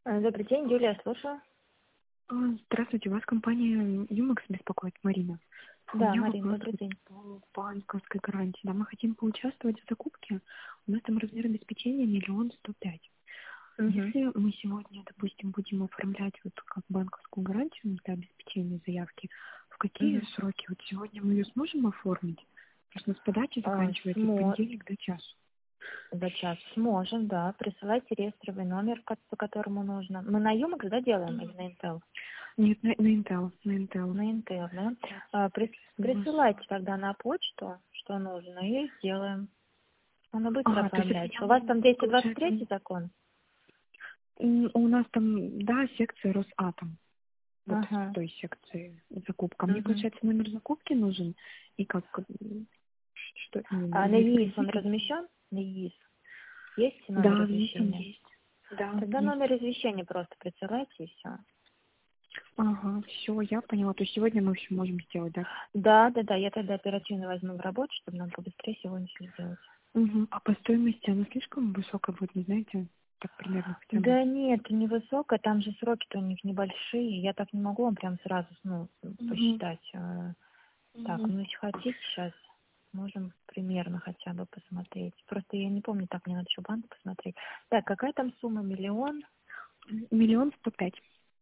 Добрый день, Юлия, слушаю. Здравствуйте, вас компания Юмакс беспокоит, Марина. У Да, меня Марин, вопрос добрый день. по банковской гарантии. Да, мы хотим поучаствовать в закупке. У нас там размер обеспечения 1 105 000. Мгм. Если мы сегодня, допустим, будем оформлять вот как банковскую гарантию для обеспечения заявки, в какие Мгм. сроки? Вот сегодня мы ее сможем оформить? Просто у нас подача заканчивается в понедельник до часу. За час сможем, да. Присылайте реестровый номер, по которому нужно. Мы на Юмакс, да, делаем или на Intel? Нет, на Intel, на Intel. На Intel, да. У вас... Присылайте тогда на почту, что нужно, и сделаем. Оно быстро Ага, то есть если оформляется. я, У вас там 223 получается, закон? у нас там, да, секция Росатом. Вот в Ага. той секции закупка. Мне, Мгм. получается, номер закупки нужен. И как, что именно? А на Или ЕИС он реквизиты? размещен? На ЕИС. Есть номер Да, есть он извещения? есть. Да, Тогда есть. номер извещения просто присылайте и все. Ага, все, я поняла. То есть сегодня мы все можем сделать, да? Да, да, да, я тогда оперативно возьму в работу, чтобы нам побыстрее сегодня все сделать. Угу. А по стоимости она слишком высокая будет, не знаете? Так примерно хотя бы. Да нет, невысокая, там же сроки-то у них небольшие, я так не могу вам прям сразу, Угу. посчитать. Так, Угу. ну если хотите сейчас, можем примерно хотя бы посмотреть. Просто я не помню, так мне надо еще банк посмотреть. Так, какая там сумма? 1 105 000.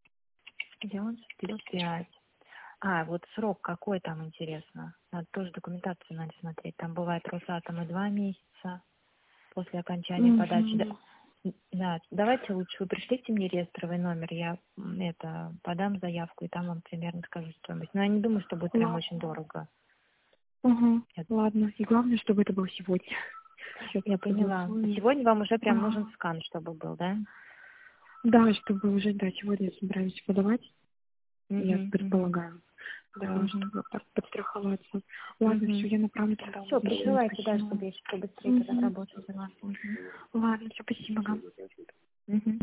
1 105. Вот срок какой там, интересно. Надо тоже документацию надо смотреть. Там бывает Росатом и 2 месяца после окончания подачи. Да, Угу. да, давайте лучше вы пришлите мне реестровый номер, я подам заявку и там вам примерно скажу стоимость. Но я не думаю, что будет прям очень Ладно. дорого. Угу. Я, Ладно. И главное, чтобы это было сегодня. Сейчас я мы поняла. согласуем. Сегодня вам уже прям нужен Ага. скан, чтобы был, да? Да, чтобы уже, да, сегодня собираемся подавать, я Угу, угу, предполагаю. Да, угу, чтобы так подстраховаться. Ладно, угу. все, я направлю тогда Все, уведомление. присылайте, да, Спасибо. чтобы я побыстрее тогда Угу. работать взяла. Угу. Ладно, все, спасибо. Угу.